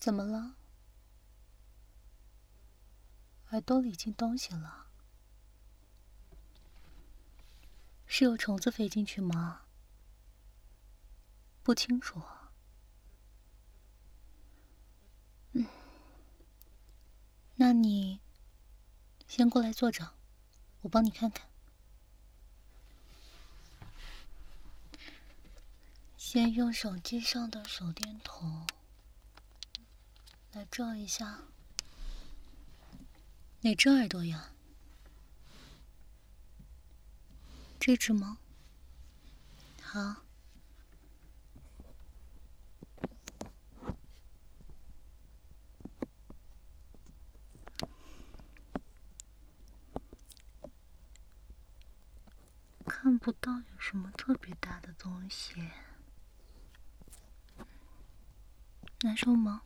怎么了？耳朵里进东西了？是有虫子飞进去吗？不清楚。那你先过来坐着，我帮你看看。先用手机上的手电筒来照一下。哪只耳朵呀？这只吗？好。看不到有什么特别大的东西。难受吗？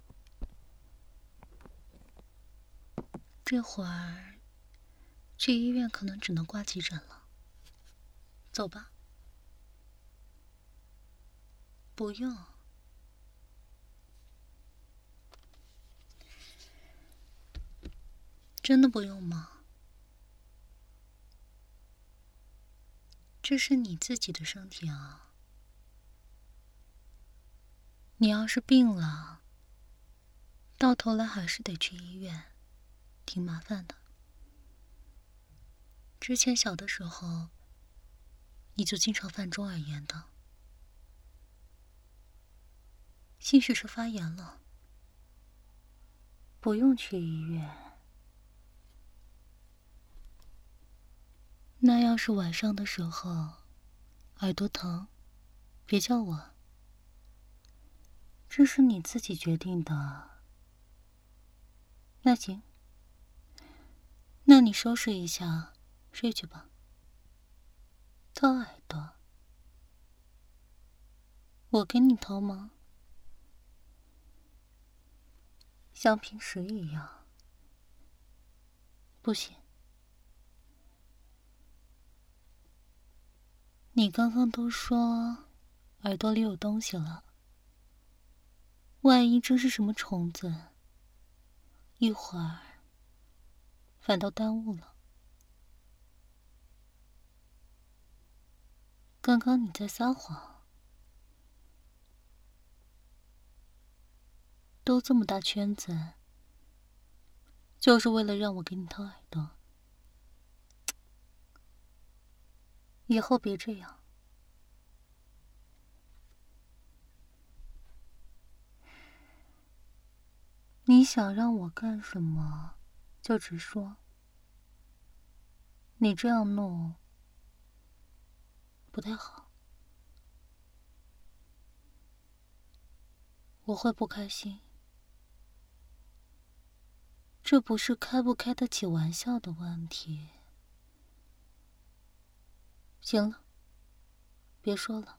这会儿去医院可能只能挂急诊了。走吧。不用。真的不用吗？这是你自己的身体啊。你要是病了，到头来还是得去医院，挺麻烦的。之前小的时候，你就经常犯中耳炎的，兴许是发炎了，不用去医院。那要是晚上的时候，耳朵疼，别叫我。这是你自己决定的。那行，那你收拾一下，睡去吧。掏耳朵，我给你掏吗？像平时一样。不行。你刚刚都说耳朵里有东西了，万一真是什么虫子，一会儿反倒耽误了。刚刚你在撒谎，兜这么大圈子，就是为了让我给你掏耳朵。以后别这样。你想让我干什么，就直说。你这样弄不太好，我会不开心。这不是开不开得起玩笑的问题。行了，别说了。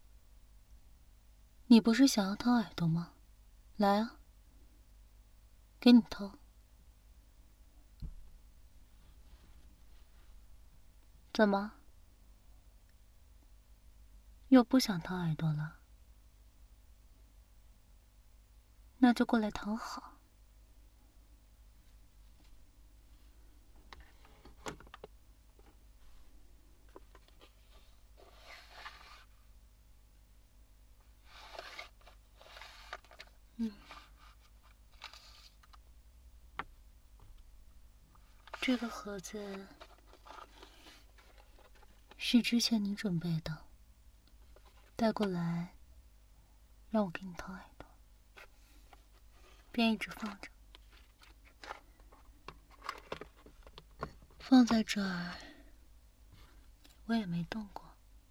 你不是想要掏耳朵吗？来啊，给你掏。怎么？又不想掏耳朵了？那就过来讨好。这个盒子是之前你准备的，带过来让我给你掏耳朵，便一直放着。放在这儿，我也没动过。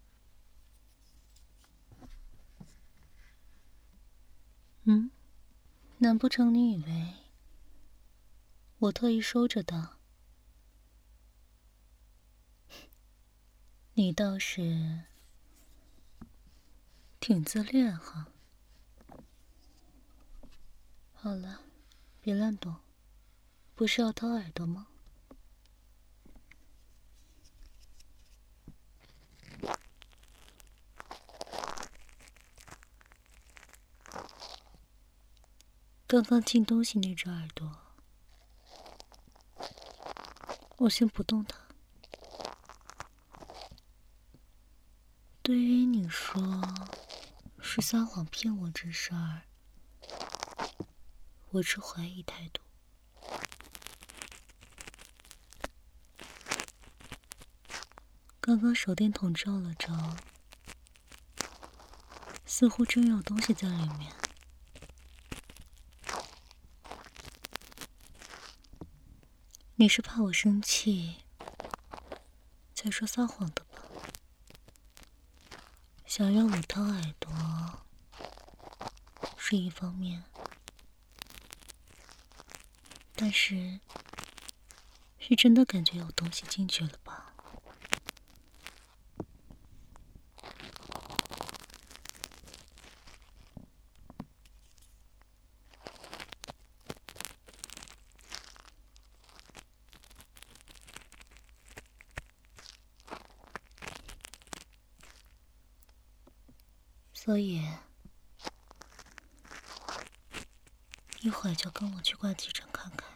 难不成你以为我特意收着的？你倒是挺自恋哈。好了，别乱动，不是要掏耳朵吗？ 刚刚进东西那只耳朵，我先不动它。对于你说是撒谎骗我这事儿，我持怀疑态度。刚刚手电筒照了照，似乎真有东西在里面。你是怕我生气，才说撒谎的吧？想让我掏耳朵是一方面，但是真的感觉有东西进去了吧？所以一会儿就跟我去挂急诊看看。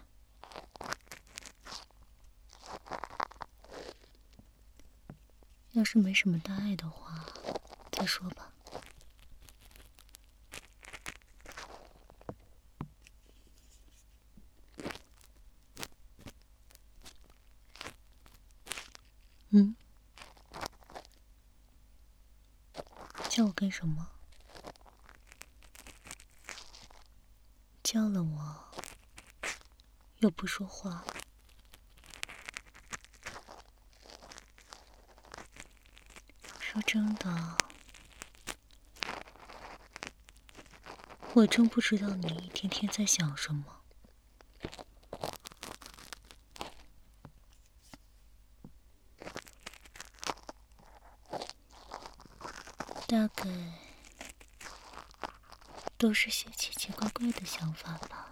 要是没什么大碍的话，再说吧。嗯？叫我干什么？叫了我，又不说话。说真的，我真不知道你一天天在想什么。大概都是些奇奇怪怪的想法吧。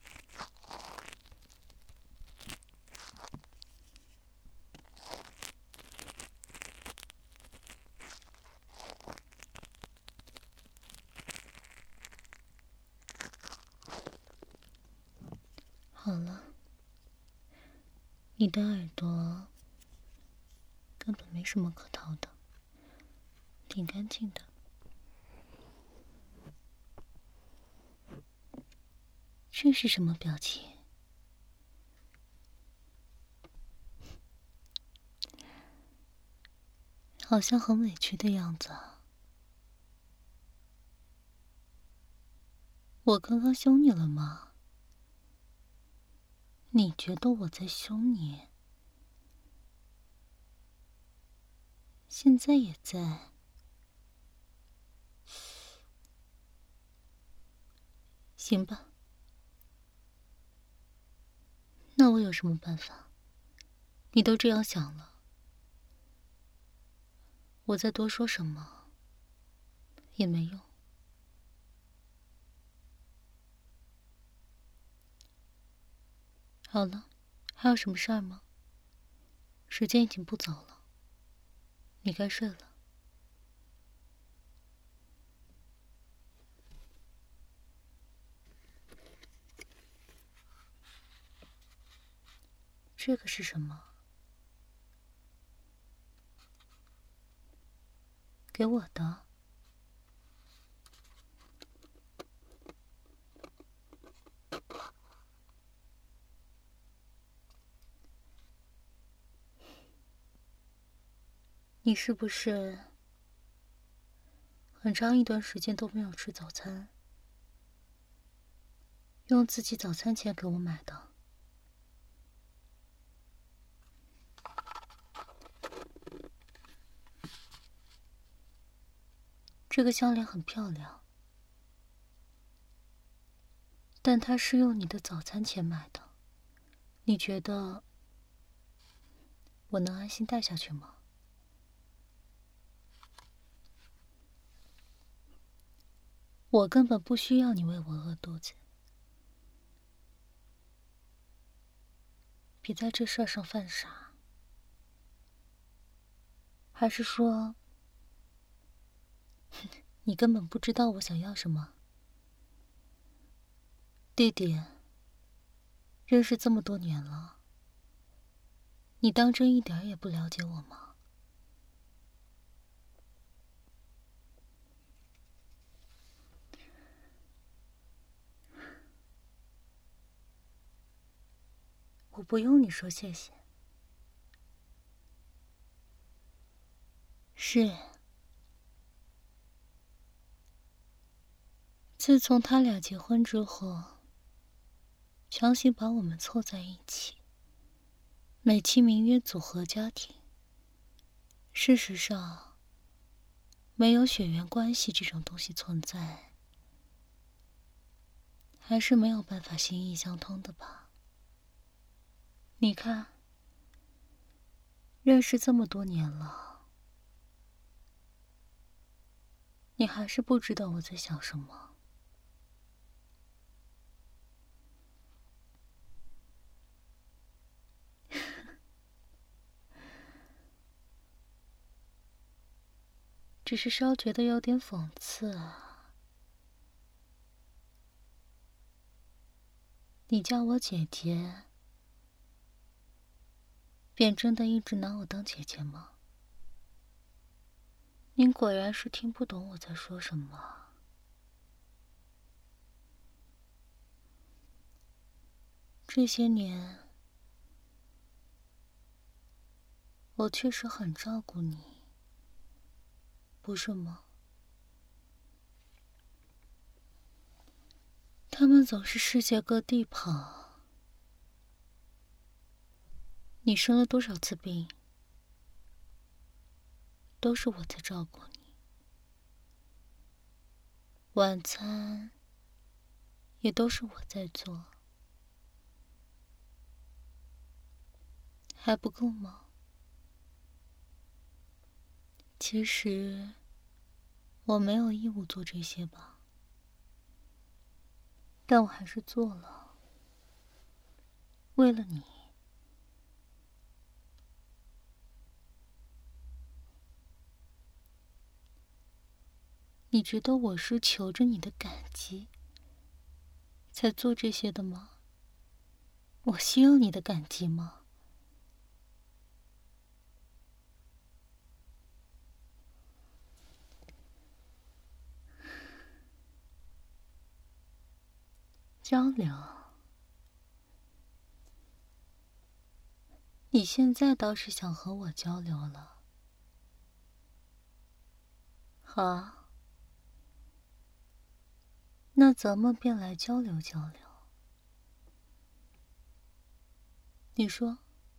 好了，你的耳朵根本没什么可掏的，挺干净的。这是什么表情？好像很委屈的样子啊。我刚刚凶你了吗？你觉得我在凶你？现在也在。行吧，那我有什么办法？你都这样想了，我再多说什么也没用。好了，还有什么事儿吗？时间已经不早了，你该睡了。这个是什么？给我的。你是不是很长一段时间都没有吃早餐，用自己早餐钱给我买的？这个项链很漂亮，但它是用你的早餐钱买的，你觉得我能安心戴下去吗？我根本不需要你为我饿肚子，别在这事儿上犯傻。还是说，你根本不知道我想要什么？ 弟弟，认识这么多年了，你当真一点也不了解我吗？我不用你说谢谢。是，自从他俩结婚之后，强行把我们凑在一起，美其名曰组合家庭。事实上，没有血缘关系这种东西存在，还是没有办法心意相通的吧？你看，认识这么多年了，你还是不知道我在想什么。只是稍觉得有点讽刺啊。你叫我姐姐，便真的一直拿我当姐姐吗？您果然是听不懂我在说什么。这些年，我确实很照顾你，不是吗？他们总是世界各地跑，你生了多少次病，都是我在照顾你。晚餐也都是我在做，还不够吗？其实，我没有义务做这些吧，但我还是做了，为了你。你觉得我是求着你的感激才做这些的吗？我需要你的感激吗？交流？你现在倒是想和我交流了。好，那咱们便来交流交流。你说，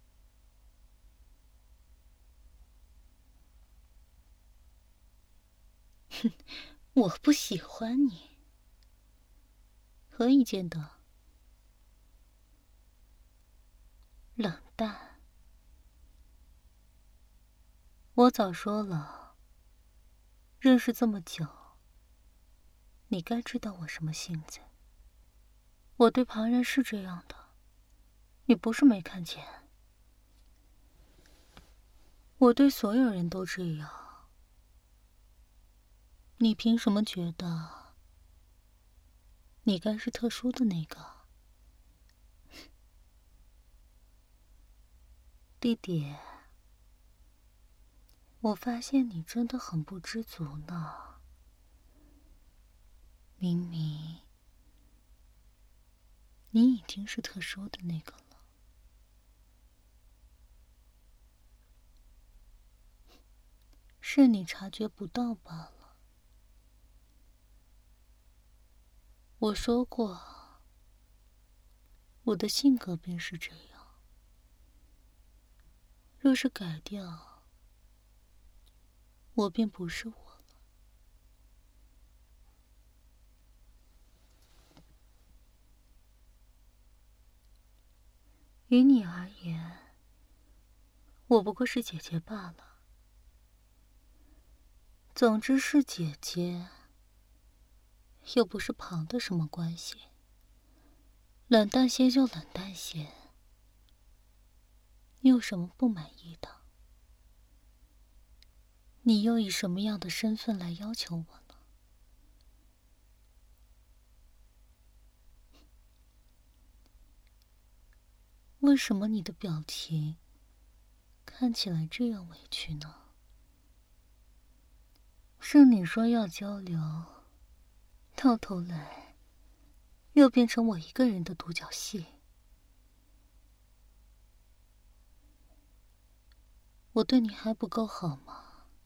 我不喜欢你，何以见得？冷淡。我早说了，认识这么久，你该知道我什么性子。我对旁人是这样的，你不是没看见。我对所有人都这样，你凭什么觉得你该是特殊的那个？弟弟，我发现你真的很不知足呢。明明你已经是特殊的那个了，是你察觉不到罢了。我说过，我的性格便是这样。若是改掉，我便不是我了。于你而言，我不过是姐姐罢了。总之是姐姐，又不是旁的什么关系。冷淡些就冷淡些，你有什么不满意的？你又以什么样的身份来要求我呢？ 为什么你的表情看起来这样委屈呢？是你说要交流，到头来又变成我一个人的独角戏。我对你还不够好吗？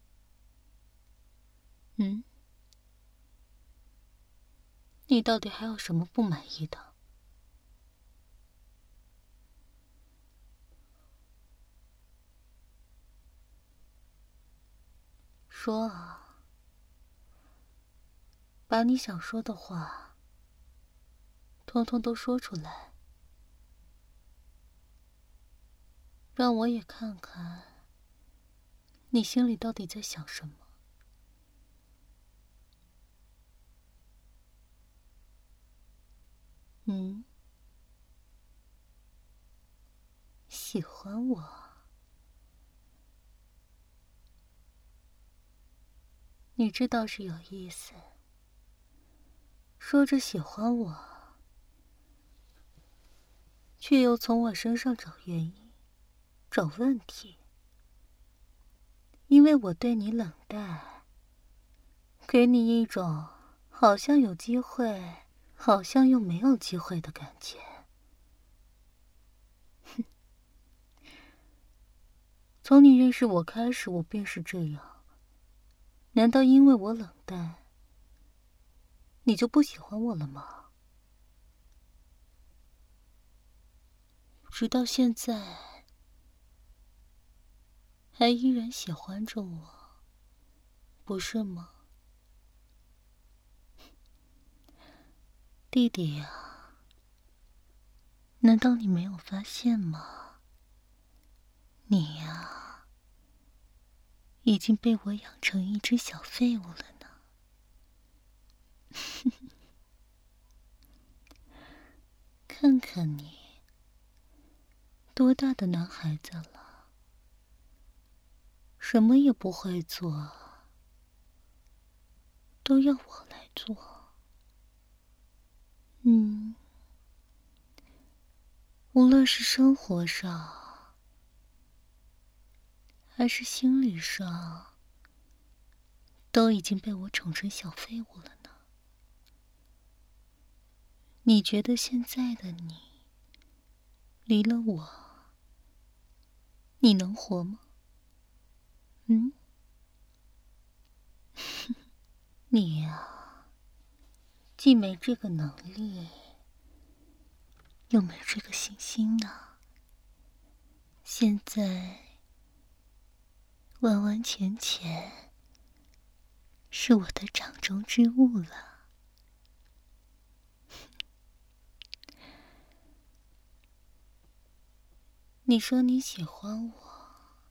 你到底还有什么不满意的？说啊，把你想说的话通通都说出来，让我也看看你心里到底在想什么。喜欢我？你这倒是有意思，说着喜欢我，却又从我身上找原因，找问题。因为我对你冷淡，给你一种好像有机会，好像又没有机会的感觉。从你认识我开始，我便是这样。难道因为我冷淡，你就不喜欢我了吗？直到现在，还依然喜欢着我，不是吗？弟弟呀，难道你没有发现吗？你呀，已经被我养成一只小废物了呢。看看你，多大的男孩子了，什么也不会做，都要我来做。无论是生活上，还是心理上，都已经被我宠成小废物了呢。你觉得现在的你，离了我，你能活吗？你呀，既没这个能力，又没这个信心呢。现在完完全全是我的掌中之物了。你说你喜欢我，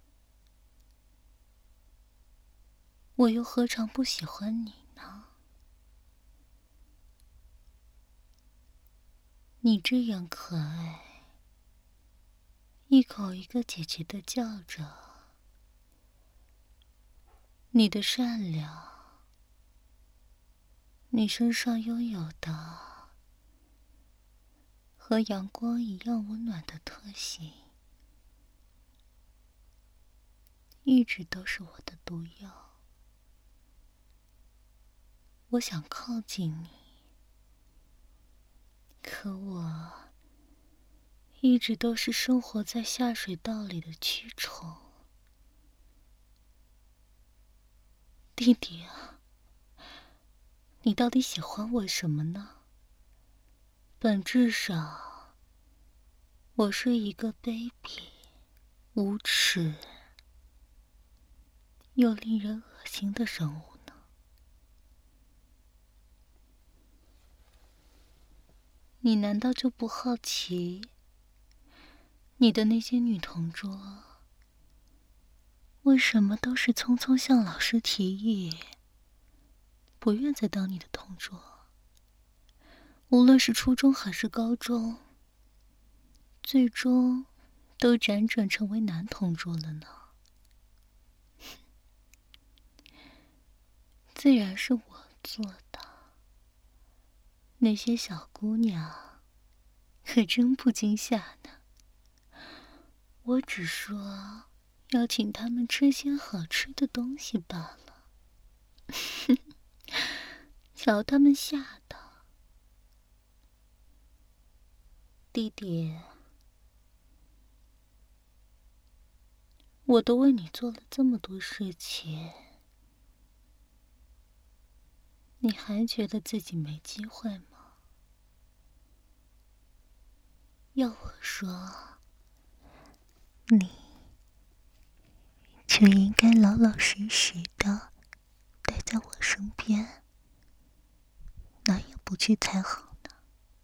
我又何尝不喜欢你呢？你这样可爱，一口一个姐姐的叫着，你的善良，你身上拥有的和阳光一样温暖的特性，一直都是我的毒药。我想靠近你，可我一直都是生活在下水道里的蛆虫。弟弟啊，你到底喜欢我什么呢？本质上，我是一个卑鄙、无耻又令人恶心的人物呢。你难道就不好奇，你的那些女同桌为什么都是匆匆向老师提议，不愿再当你的同桌？无论是初中还是高中，最终都辗转成为男同桌了呢？自然是我做的。那些小姑娘可真不惊吓呢。 我只说要请他们吃些好吃的东西罢了。瞧他们吓的。弟弟，我都为你做了这么多事情，你还觉得自己没机会吗？要我说，你就应该老老实实的待在我身边，哪也不去才好呢。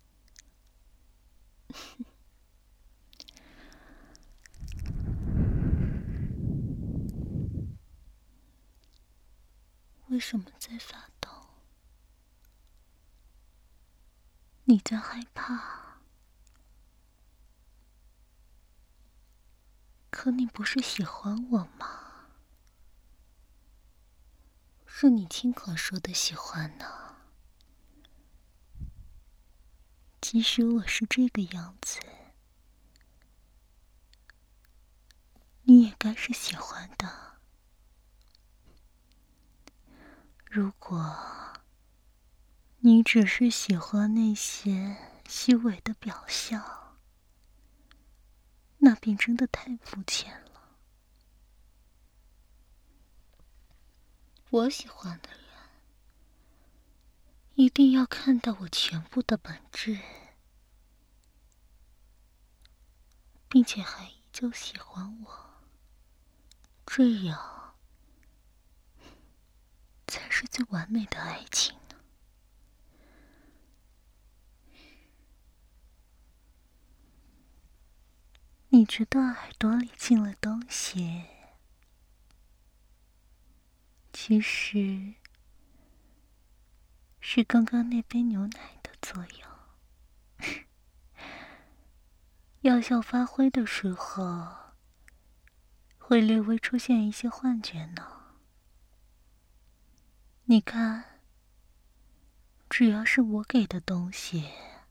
为什么在发抖？你在害怕？可你不是喜欢我吗？是你亲口说的喜欢呢。即使我是这个样子，你也该是喜欢的。如果你只是喜欢那些虚伪的表象，那便真的太肤浅了。我喜欢的人，一定要看到我全部的本质，并且还依旧喜欢我，这样才是最完美的爱情呢。你觉得耳朵里进了东西，其实是刚刚那杯牛奶的作用。药效发挥的时候，会略微出现一些幻觉呢。你看，只要是我给的东西，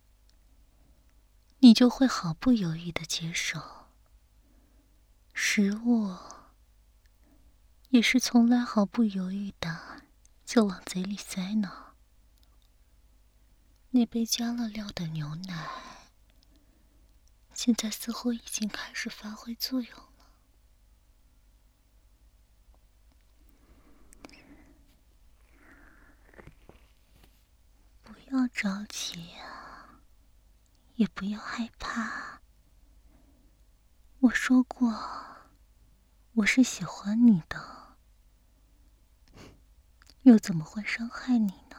你就会毫不犹豫地接受。食物也是从来毫不犹豫的就往嘴里塞呢。那杯加了料的牛奶，现在似乎已经开始发挥作用了。不要着急啊，也不要害怕。我说过，我是喜欢你的，又怎么会伤害你呢？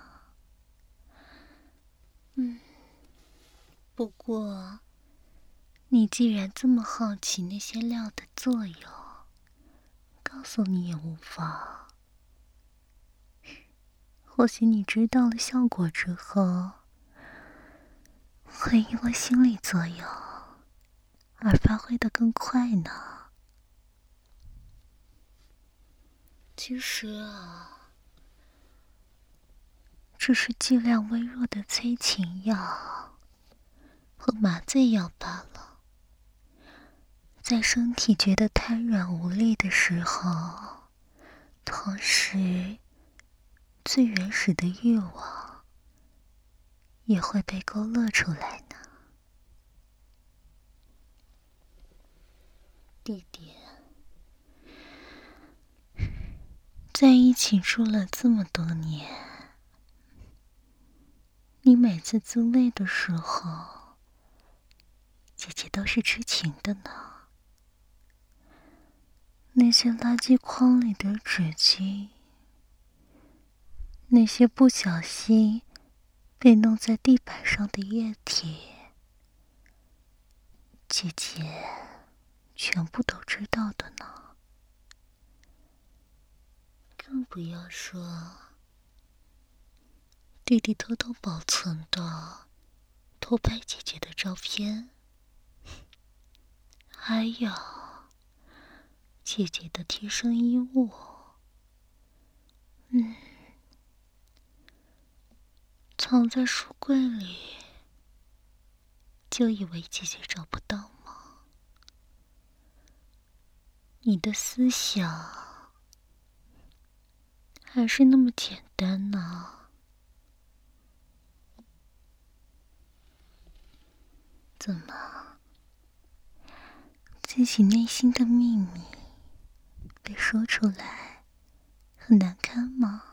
不过，你既然这么好奇那些料的作用，告诉你也无妨。或许你知道了效果之后，会因为心理作用而发挥得更快呢。其实啊，只是剂量微弱的催情药和麻醉药罢了。在身体觉得瘫软无力的时候，同时最原始的欲望也会被勾勒出来呢。弟弟，在一起住了这么多年，你每次自慰的时候，姐姐都是知情的呢。那些垃圾筐里的纸巾，那些不小心被弄在地板上的液体，姐姐全部都知道的呢。更不要说弟弟偷偷保存的偷拍姐姐的照片，还有姐姐的贴身衣物。藏在书柜里，就以为姐姐找不到吗？ 你的思想还是那么简单呢。怎么，自己内心的秘密被说出来很难堪吗？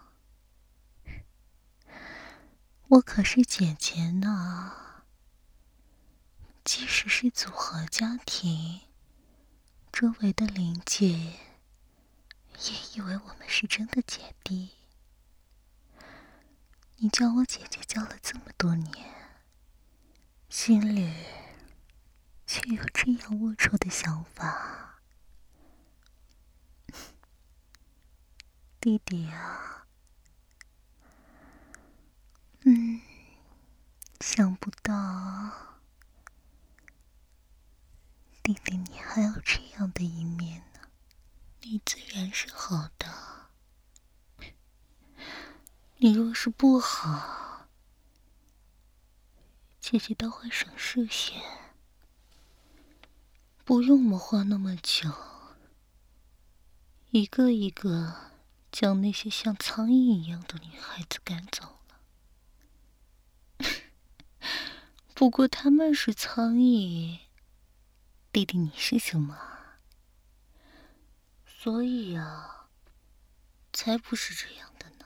我可是姐姐呢，即使是组合家庭，周围的邻居也以为我们是真的姐弟。你叫我姐姐叫了这么多年，心里却有这样龌龊的想法。弟弟啊，想不到，弟弟你还有这样的一面呢。你自然是好的，你若是不好，姐姐倒会省事些，不用我们花那么久，一个一个将那些像苍蝇一样的女孩子赶走了。不过他们是苍蝇，弟弟你是什么啊？所以啊，才不是这样的呢。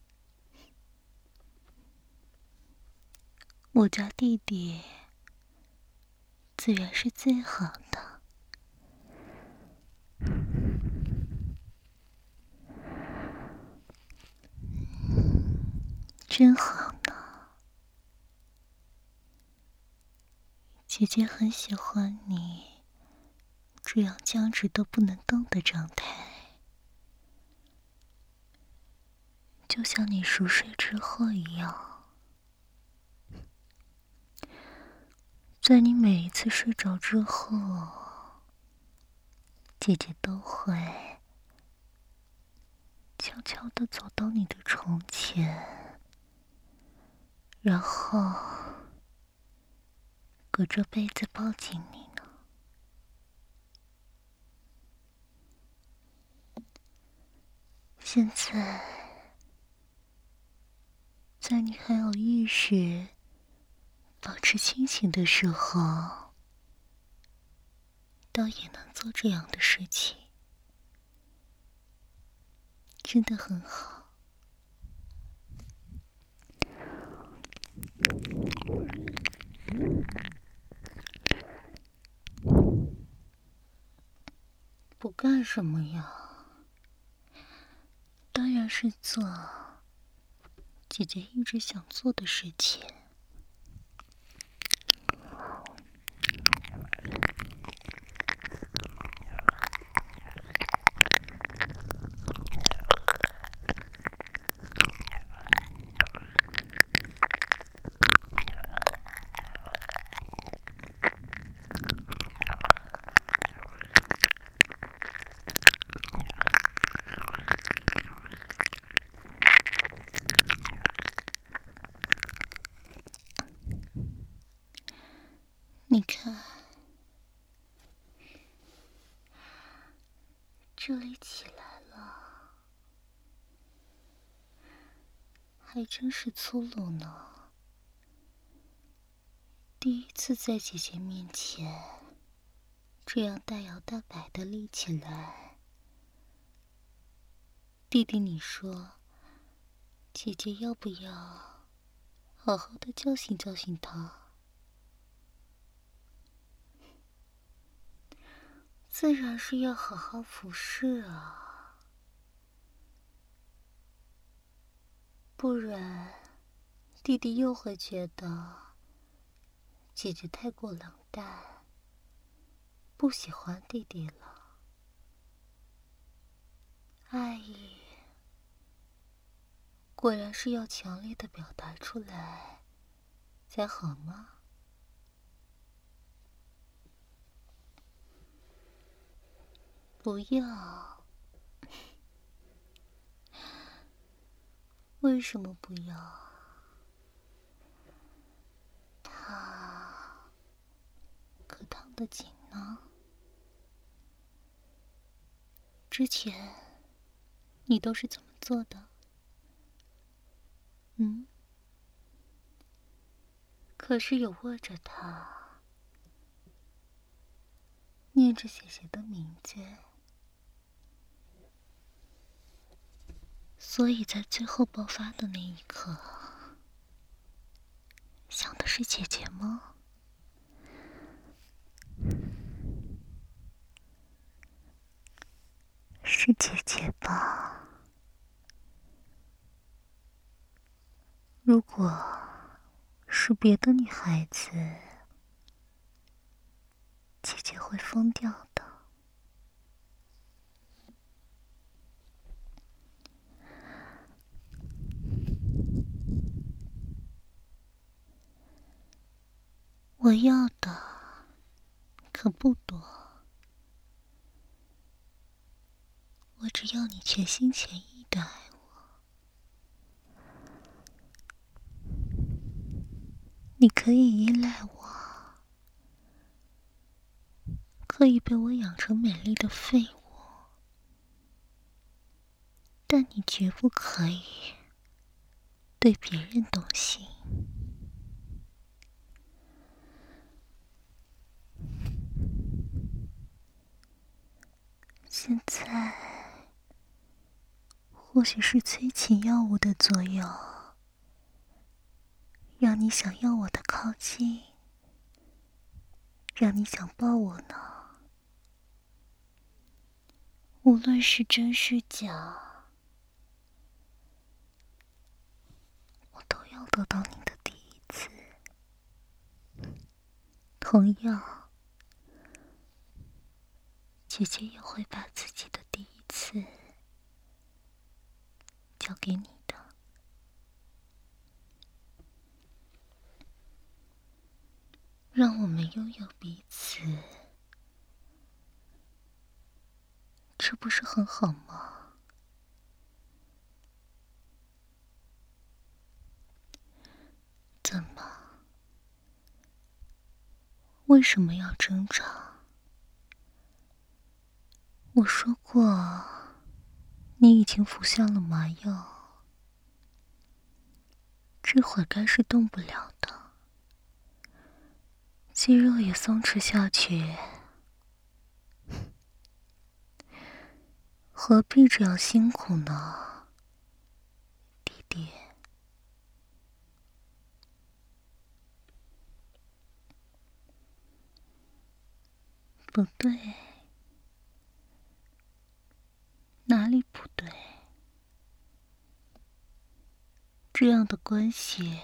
我家弟弟自然是最好的。真好呢，姐姐很喜欢你这样僵直都不能动的状态，就像你熟睡之后一样。在你每一次睡着之后，姐姐都会悄悄地走到你的床前，然后隔着被子抱紧你呢。现在，在你还有意识、保持清醒的时候，倒也能做这样的事情，真的很好。不干什么呀？当然是做姐姐一直想做的事情。你看，这里起来了，还真是粗鲁呢。第一次在姐姐面前这样大摇大摆地立起来。弟弟，你说，姐姐要不要好好的教训教训他？自然是要好好服侍啊，不然弟弟又会觉得姐姐太过冷淡，不喜欢弟弟了。爱意果然是要强烈的表达出来才好吗？不要。为什么不要？他可烫得紧呢。 之前你都是怎么做的？可是有握着它，念着姐姐的名字，所以在最后爆发的那一刻，想的是姐姐吗？是姐姐吧？如果是别的女孩子，姐姐会疯掉的。我要的可不多，我只要你全心全意的爱我。你可以依赖我，可以被我养成美丽的废物，但你绝不可以对别人动心。现在或许是催情药物的作用，让你想要我的靠近，让你想抱我呢。无论是真是假，我都要得到你的第一次。同样，姐姐也会把自己的第一次交给你的。让我们拥有彼此，这不是很好吗？怎么？为什么要挣扎？我说过，你已经服下了麻药，这会儿该是动不了的，肌肉也松弛下去，何必这样辛苦呢，弟弟？不对，哪里不对？这样的关系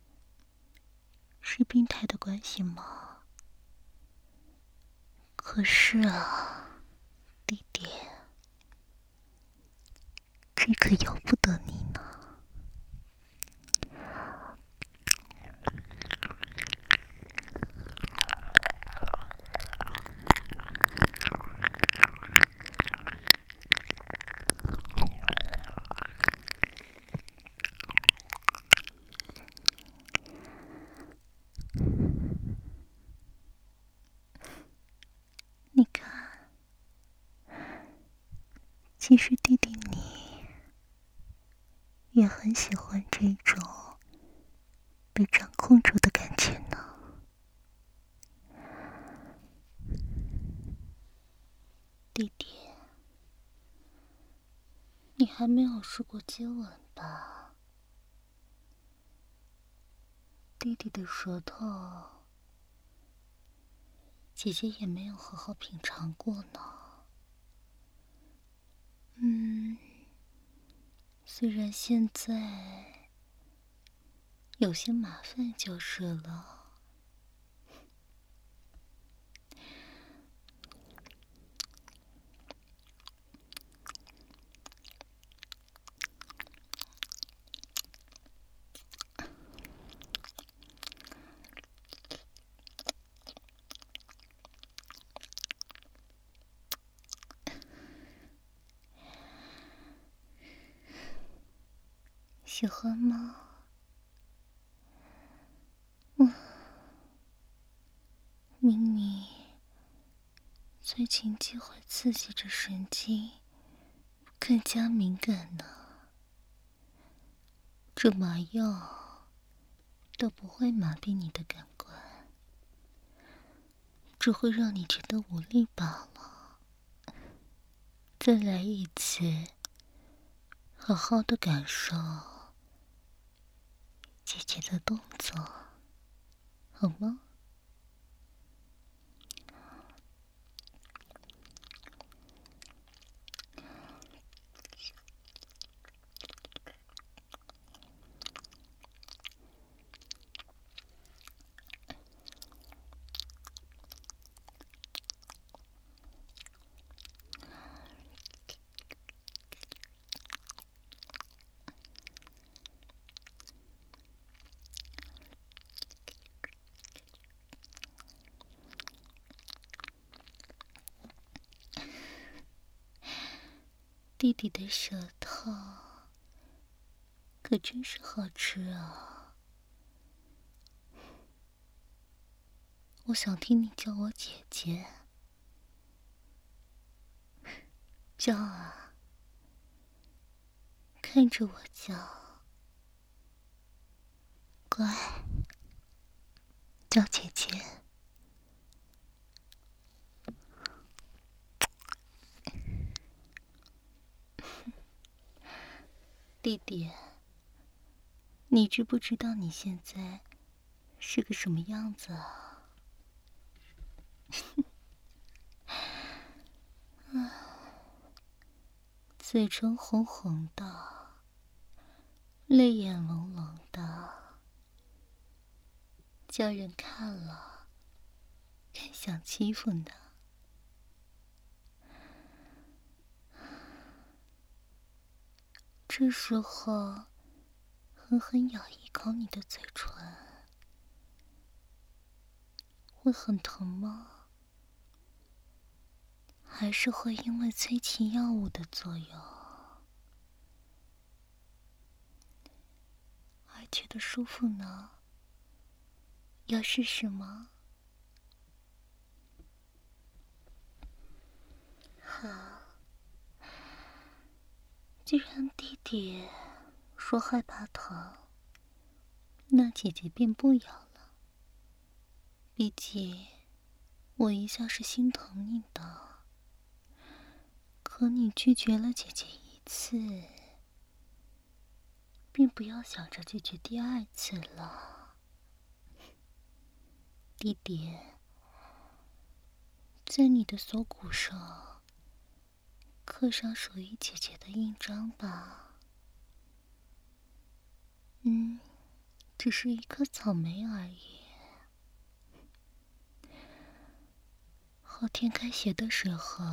是病态的关系吗？可是啊，弟弟，这可由不得你呢。你看，其实弟弟你也很喜欢这种被掌控住的感觉呢。弟弟，你还没有试过接吻吧？弟弟的舌头，姐姐也没有好好品尝过呢。虽然现在有些麻烦就是了。喜欢吗？明明催情剂会刺激着神经， 更加敏感呢。这麻药都不会麻痹你的感官，只会让你觉得无力罢了。再来一次，好好的感受姐姐的动作，好吗？弟弟的舌头可真是好吃啊！我想听你叫我姐姐，叫啊，看着我叫，乖，叫姐姐。弟弟，你知不知道你现在是个什么样子啊？嘴唇红红的，泪眼朦胧的，叫人看了更想欺负呢。这时候，狠狠咬一口你的嘴唇，会很疼吗？还是会因为催情药物的作用而觉得舒服呢？要试试吗？好，既然弟弟说害怕疼，那姐姐便不咬了。毕竟我一向是心疼你的，可你拒绝了姐姐一次，便不要想着拒绝第二次了。弟弟，在你的锁骨上刻上属于姐姐的印章吧。只是一颗草莓而已。后天开学的时候，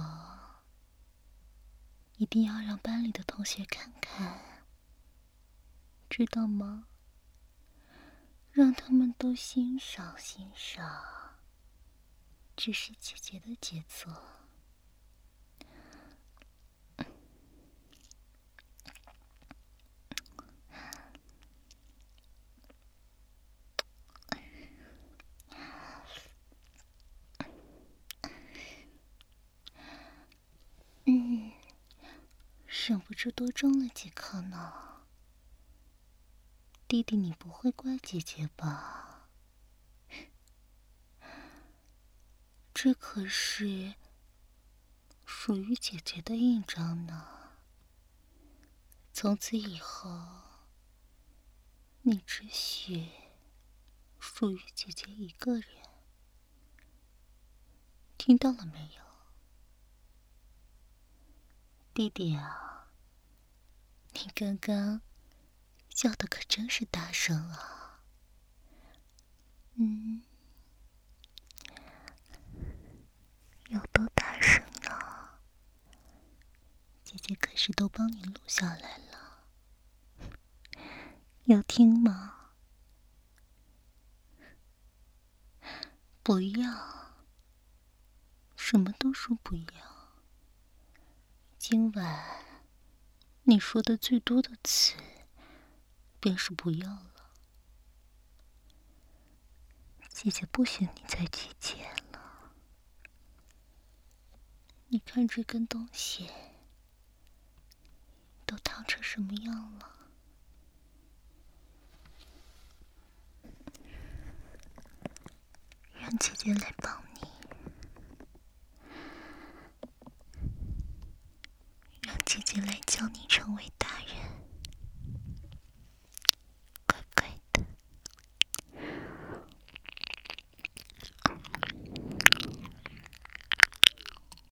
一定要让班里的同学看看，知道吗？让他们都欣赏欣赏，这是姐姐的杰作。忍不住多种了几颗呢。弟弟，你不会怪姐姐吧？这可是属于姐姐的印章呢。从此以后，你只许属于姐姐一个人，听到了没有？弟弟啊，你刚刚叫的可真是大声啊！有多大声呢？姐姐可是都帮你录下来了，要听吗？不要，什么都说不要。今晚你说的最多的词便是不要了。姐姐不许你再拒绝了。你看这根东西， 都烫成什么样了？让姐姐来帮